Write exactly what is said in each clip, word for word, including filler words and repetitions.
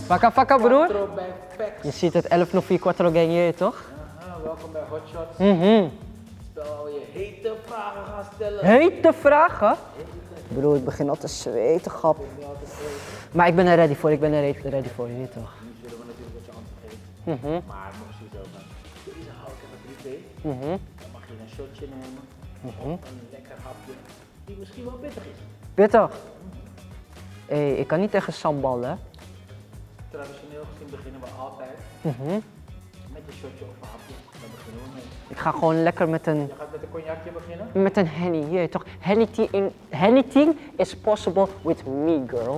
Fakka fakka broer. Quattro bij Pex. Je ziet het elf nul vier Quattro Gang hier toch? Aha, welkom bij Hot Shots. Mhm. Spel waar je hete vragen gaan stellen. Hete vragen? Broer, ik begin al te zweten, grap. Maar ik ben er ready voor, ik ben er re- ready voor, je weet toch? Nu zullen we natuurlijk wat je antwoord geven. Mhm. Maar mocht je zo van, deze hou ik even privé. Mhm. Dan mag je een shotje nemen. Mhm. Of een lekker hapje. Die misschien wel pittig is. Pittig. Hé, hey, ik kan niet tegen sambal, hè? Traditioneel gezien beginnen we altijd Mhm. met een shotje of een hapje. Daar beginnen we mee. Ik ga gewoon lekker met een, Je gaat met een cognacje beginnen. met een Henny, je weet toch? Anything, anything is possible with me, girl.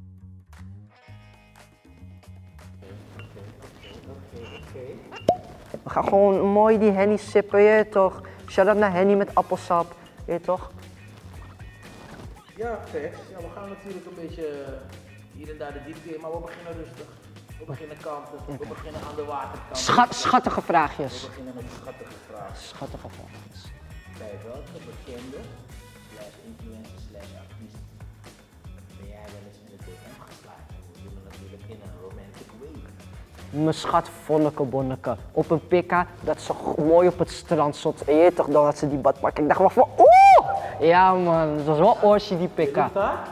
We gaan gewoon mooi die Henny sippen, je weet toch? Shout-out naar Henny met appelsap, je weet toch? Ja, Pex. Ja, we gaan natuurlijk een beetje hier en daar de diepte in, maar we beginnen rustig. We beginnen kanten, we beginnen aan de waterkant. Schat, schattige We vraagjes. beginnen met schattige vragen. Schattige vraagjes. Bij welke bekende, slash influencer, slash artiest ben jij wel eens in de D M geslagen? We doen het natuurlijk in een romantic way. Mijn schat Vonneke Bonneke. Op een pikka dat ze go- mooi op het strand stond. En je weet toch, dan had ze die badpak. Ik dacht wel van oeh! Ja man, het was wel oortje die pikka.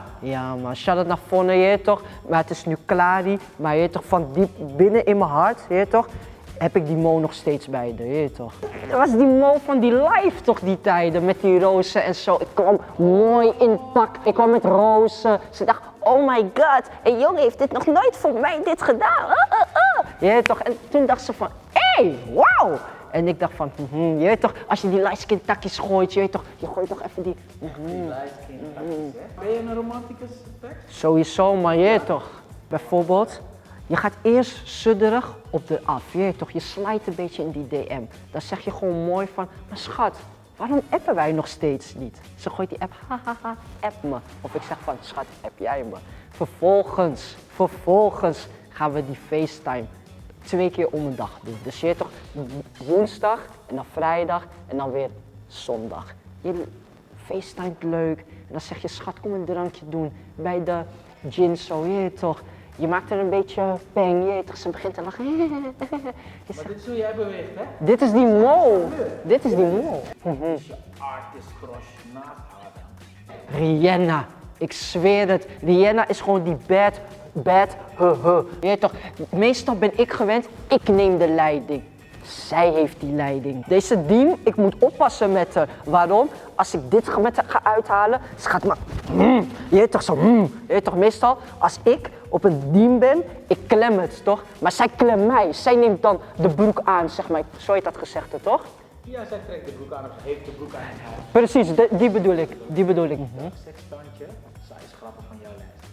Ja man, shout-out naar Vonne, je weet toch. Maar het is nu klaar, die. Maar je weet toch, van diep binnen in mijn hart, je weet toch, heb ik die Mo nog steeds bij de, je weet toch. Dat was die Mo van die live toch, die tijden, met die rozen en zo. Ik kwam mooi in pak, ik kwam met rozen. Ze dacht, oh my god, een jongen heeft dit nog nooit voor mij dit gedaan. Uh, uh, uh. Je weet toch, en toen dacht ze van, hé, hey, wauw. En ik dacht van, mhm, je weet toch, als je die light skin takjes gooit, je weet toch, je gooit toch even die, mhm. Die light skin takjes, hè? Ben je een romanticus, Pex? Sowieso, maar je weet toch, bijvoorbeeld, je gaat eerst sudderig op de af, je weet toch, je slijt een beetje in die D M. Dan zeg je gewoon mooi van, maar schat, waarom appen wij nog steeds niet? Ze gooit die app, hahaha, app me. Of ik zeg van, schat, app jij me. Vervolgens, vervolgens gaan we die FaceTime twee keer om een dag doen. Dus je weet toch, woensdag en dan vrijdag en dan weer zondag. Je FaceTimet leuk en dan zeg je, schat, kom een drankje doen bij de gin zo, je weet toch. Je maakt er een beetje peng, je weet toch, ze begint te lachen. Je Maar zegt, dit is hoe jij beweegt, hè? dit is die Mo, dit is die Mo. Dit is je artist crush naast Adam. Rihanna, ik zweer het, Rihanna is gewoon die bad, bad, huh, huh. Je weet toch, meestal ben ik gewend, ik neem de leiding. Zij heeft die leiding. Deze diem, ik moet oppassen met haar. Waarom? Als ik dit met haar ga uithalen, ze gaat maar, mm, je weet toch zo, mm. Je weet toch, meestal als ik op een diem ben, ik klem het, toch? Maar zij klemt mij, zij neemt dan de broek aan, zeg maar. Zo heet dat gezegde, toch? Ja, zij trekt de broek aan of ze heeft de broek aan. Precies, de- die bedoel ik, die bedoel ik. Mhm. Sekstandje, zij is grappig van jouw lijst.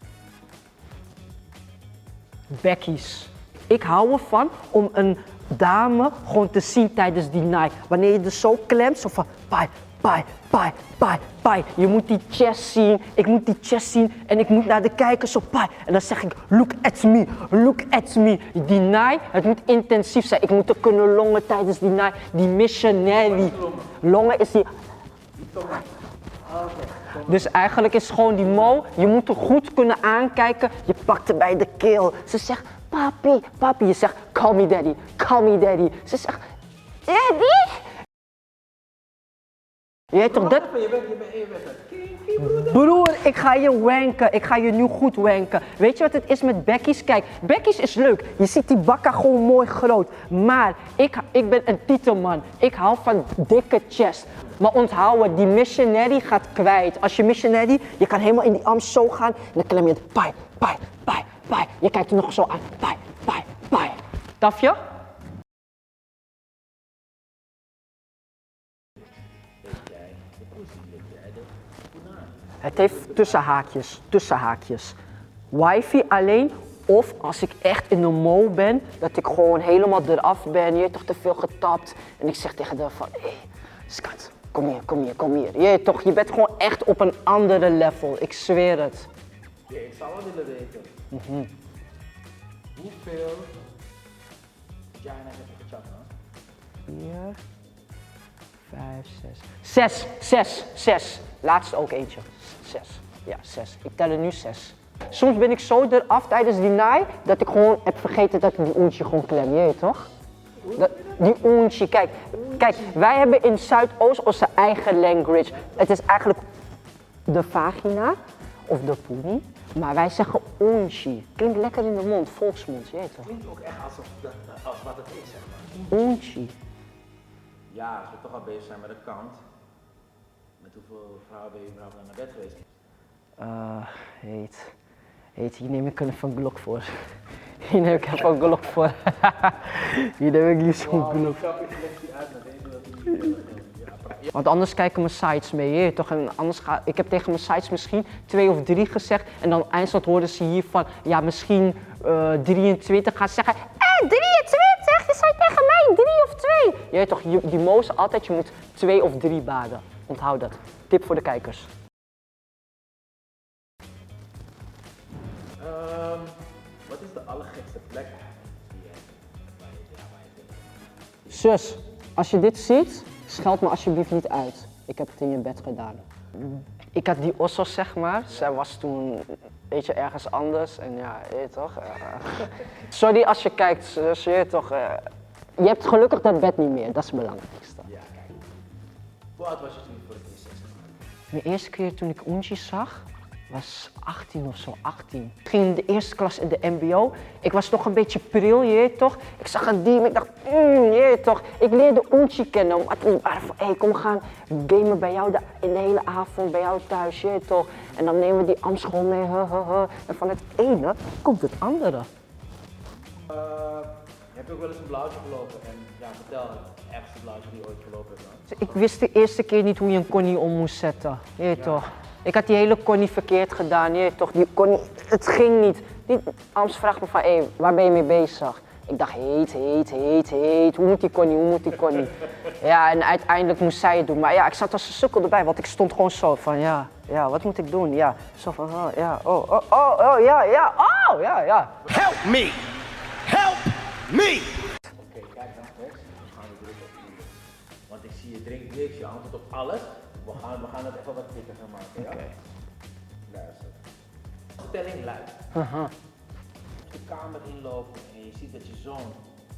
Becky's. Ik hou ervan om een dame gewoon te zien tijdens die night. Wanneer je er zo klemt, zo van pai, pai, pai, pai, pai. Je moet die chest zien, ik moet die chest zien en ik moet naar de kijker zo pai. En dan zeg ik, look at me, look at me. Die night, het moet intensief zijn. Ik moet er kunnen longen tijdens die night. Die missionary. Longen is die... Dus eigenlijk is gewoon die Mo, je moet er goed kunnen aankijken. Je pakt er bij de keel. Ze zegt, papi, papi. Je zegt, call me daddy, call me daddy. Ze zegt, daddy? Je weet toch dat? Je bent, je bent, je bent een kinky broeder. Broer, ik ga je wanken. Ik ga je nu goed wanken. Weet je wat het is met Becky's? Kijk, Becky's is leuk. Je ziet die bakka gewoon mooi groot. Maar ik, ik ben een titelman. Ik hou van dikke chest. Maar onthoud het, die missionary gaat kwijt. Als je missionary, je kan helemaal in die arm zo gaan. En dan klem je het, pai, pai, pai, pai. Je kijkt er nog zo aan, pai, pai, pai. Tafje? Het heeft tussenhaakjes, tussenhaakjes. Wifi alleen of als ik echt in de mo ben, dat ik gewoon helemaal eraf ben. Je hebt toch te veel getapt. En ik zeg tegen haar van, hé, hey, schat, kom hier, kom hier, kom hier. Je weet toch, je bent gewoon echt op een andere level. Ik zweer het. Ja, ik zou wel willen weten. Mm-hmm. Hoeveel vagina's heb je gechapt, man? Vier, vijf, zes. Zes, zes, zes. Laatst ook eentje. Zes. Ja, zes. Ik tel er nu zes. Soms ben ik zo eraf tijdens die naai dat ik gewoon heb vergeten dat ik die oentje gewoon klem, je weet toch? Dat, die oentje, kijk, kijk, wij hebben in Zuidoost onze eigen language. Het is eigenlijk de vagina of de poenie, maar wij zeggen oentje. Klinkt lekker in de mond, volksmond, je weet toch? Klinkt ook echt alsof dat, als wat het is, zeg maar. Oentje. Ja, als we toch al bezig zijn met de kant. Met hoeveel vrouwen ben je überhaupt naar bed geweest? Uh, heet. Heet, hier neem ik een van Glock voor. Hier neem ik een van Glock voor. Hier neem ik liefst van Glock. Want anders kijken mijn sites mee, je, toch? En anders ga, ik heb tegen mijn sites misschien twee of drie gezegd en dan eindstand hoorden ze hier van, ja misschien uh, drieëntwintig gaan zeggen, eh drieëntwintig, je zei tegen mij drie of twee. Je weet toch, je, die mozen altijd, je moet twee of drie baden. Onthoud dat. Tip voor de kijkers. Um, wat is de allergekste plek die je, waar je, ja, waar je vindt? Zus, als je dit ziet, scheld me alsjeblieft niet uit. Ik heb het in je bed gedaan. Ik had die osso, zeg maar. Zij was toen, weet je, ergens anders. En ja, je weet toch. Uh, sorry als je kijkt, zus, je weet toch. Uh, je hebt gelukkig dat bed niet meer, dat is het belangrijkste. Ja, kijk. Hoe oud was je toen je voor het eerst seks had? Mijn eerste keer toen ik Oentje zag, was achttien of zo, achttien. Ik ging in de eerste klas in de M B O. Ik was nog een beetje pril, je weet toch. Ik zag een diem, ik dacht, mm, je weet toch. Ik leerde Oentje kennen, omdat het waren van, hé, hey, kom we gaan gamen bij jou de, in de hele avond, bij jou thuis, je weet toch. En dan nemen we die Amschool mee, huh, huh, huh. En van het ene komt het andere. Uh, heb je ook wel eens een blauwtje gelopen? En ja, vertel het ergste blauwtje die je ooit gelopen hebt dan. Ik wist de eerste keer niet hoe je een connie om moest zetten, je weet ja. toch. Ik had die hele connie verkeerd gedaan, je weet toch. Die connie, het ging niet. Die Ams vraagt me van, hé, hey, waar ben je mee bezig? Ik dacht, heet, heet, heet, heet. Hoe moet die connie, hoe moet die connie? Ja, en uiteindelijk moest zij het doen. Maar ja, ik zat als een sukkel erbij, want ik stond gewoon zo van, ja, ja, wat moet ik doen? Ja, zo van, oh, ja, oh, oh, oh, oh, ja, ja, oh, ja, ja. Help me! Help me! Oké, okay, kijk dan rechts. Dan gaan we drukken op uur. Want ik zie je drinkt niks, je antwoordt op alles. We gaan, we gaan het even wat dikker gaan maken, ja? Oké. Okay. Luister. Stelling luidt. Uh-huh. Als je de kamer inloopt en je ziet dat je zoon...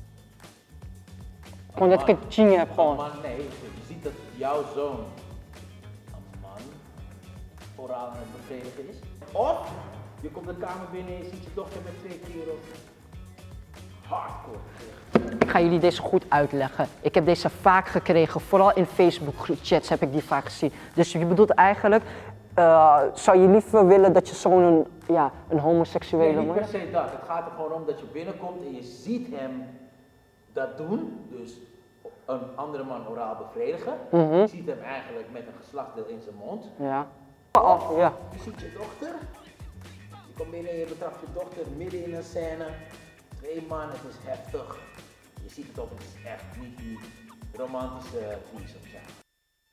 Gewoon dat ik een ching heb gewoon. Man, nee, je ziet dat jouw zoon een man oraal aan het bevredigen is. Of je komt de kamer binnen en je ziet je dochter met twee kerels. Hardcore. Ik ga jullie deze goed uitleggen. Ik heb deze vaak gekregen, vooral in Facebook chats heb ik die vaak gezien. Dus je bedoelt eigenlijk, uh, zou je liever willen dat je zo'n een, ja, een homoseksuele man is? Nee, niet per se dat. Het gaat er gewoon om dat je binnenkomt en je ziet hem dat doen. Dus een andere man oraal bevredigen. Mm-hmm. Je ziet hem eigenlijk met een geslachtsdeel in zijn mond. Ja. Oh, ja. Je ziet je dochter. Je komt binnen en je betrapt je dochter midden in een scène. Twee man, het is heftig. Je ziet het ook, het is echt niet die romantische threesome, zeg maar.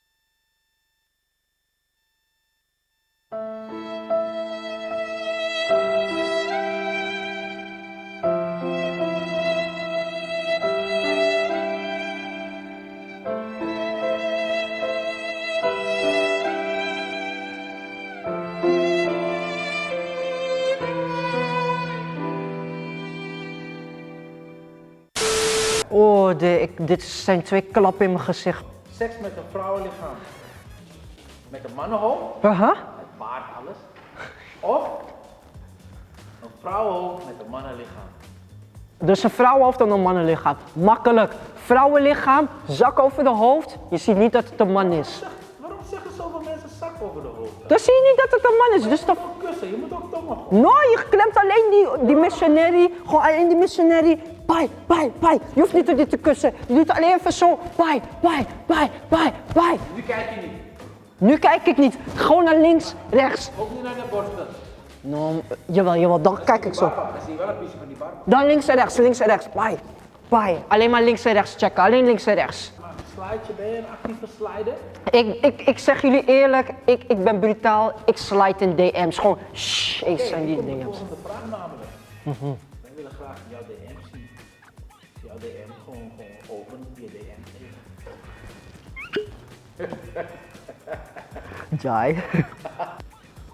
Oh, de, ik, dit zijn twee klappen in mijn gezicht. Seks met een vrouwenlichaam. Met een mannenhoofd. Uh-huh. Met baard, alles. Of een vrouwenhoofd met een mannenlichaam. Dus een vrouwenhoofd en een mannenlichaam. Makkelijk. Vrouwenlichaam, zak over de hoofd. Je ziet niet dat het een man is. Waarom zeggen zoveel mensen zak over de hoofd? Dan zie je niet dat het een man is. Maar dus je dan... moet ook kussen, je moet ook tongen gooien. No, je klemt alleen die, die missionary. Gewoon alleen die missionary. Bye, bye, bye. Je hoeft niet dit te kussen. Je doet alleen even zo. Bye, bye, bye, bye, bye. Nu kijk je niet. Nu kijk ik niet. Gewoon naar links, rechts. Ook niet naar de borsten. No, jawel, jawel. Dan kijk ik zo. Dan zie je wel een piece van die barba. Dan links en rechts, links en rechts. Bye, bye. Alleen maar links en rechts checken. Alleen links en rechts. Maar slide, ben je een actieve slider? Ik, ik, ik zeg jullie eerlijk, ik, ik ben brutaal. Ik slide in D M's. Gewoon, shh, eens zijn die D M's. De volgende vraag namelijk. Mm-hmm. Wij willen graag jouw D M zien. Jouw D M gewoon, gewoon open via D M geven. Jai.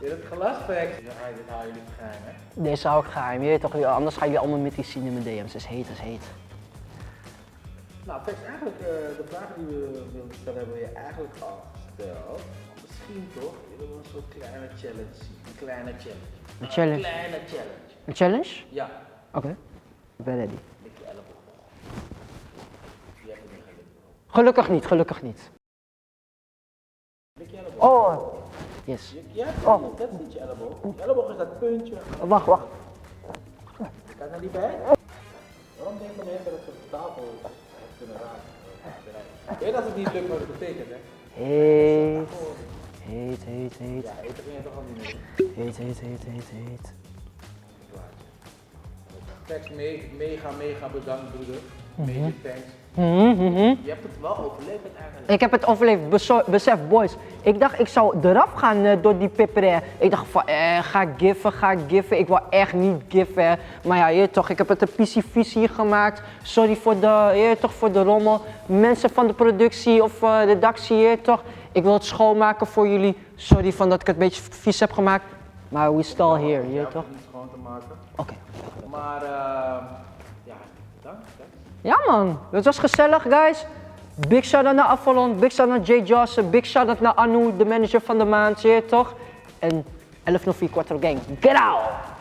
Is het glasvex? Ja, dit hou je niet geheim, hè? Deze hou ik geheim, je weet toch, ja, anders gaan jullie allemaal met die zien in mijn D M's. Het is heet, het is heet. Nou, Vex, eigenlijk uh, de vragen die we wilden stellen hebben we je eigenlijk al gesteld. Misschien toch, willen we een soort kleine challenge zien. Een kleine challenge. Een challenge? Een kleine challenge. Een challenge? Ja. Oké, okay. Ik ben ready. Lik je elleboog. Je hebt het niet gelukt. Gelukkig niet, gelukkig niet. Lik je elleboog. Oh, yes. Je, ja, Oh. dat is niet je elleboog. Je elleboog is dat puntje. Wacht, wacht. Kijk naar die bij. Waarom denken mensen dat ze op de tafel kunnen raken? Ik weet dat het niet lukt wat het betekent, hè? Heet. Heet, heet, heet. Ja, eten ben je toch al niet meer. Heet, heet, heet, heet, heet. Vex, me mega, mega bedankt, broeder. Mega thanks. Mm -hmm. Je hebt het wel overleefd eigenlijk. Ik heb het overleefd, Beso besef boys. Ik dacht ik zou eraf gaan uh, door die pepper. Ik dacht van eh, ga ik giffen, ga ik giffen. Ik wil echt niet giffen. Maar ja, je weet toch, ik heb het een pissie-visie gemaakt. Sorry voor de, je weet toch, voor de rommel. Mensen van de productie of uh, redactie, je weet toch. Ik wil het schoonmaken voor jullie. Sorry van dat ik het een beetje vies heb gemaakt. Maar we still here, je weet toch. Niet schoon te maken. Oké. Okay. Maar uh, ja, bedankt. Ja man, het was gezellig guys. Big shout-out naar Avalon, big shout-out naar Jay Johnson, big shout-out naar Anu, de manager van de maand, je weet toch? En elf nul vier Quattro Gang, get out!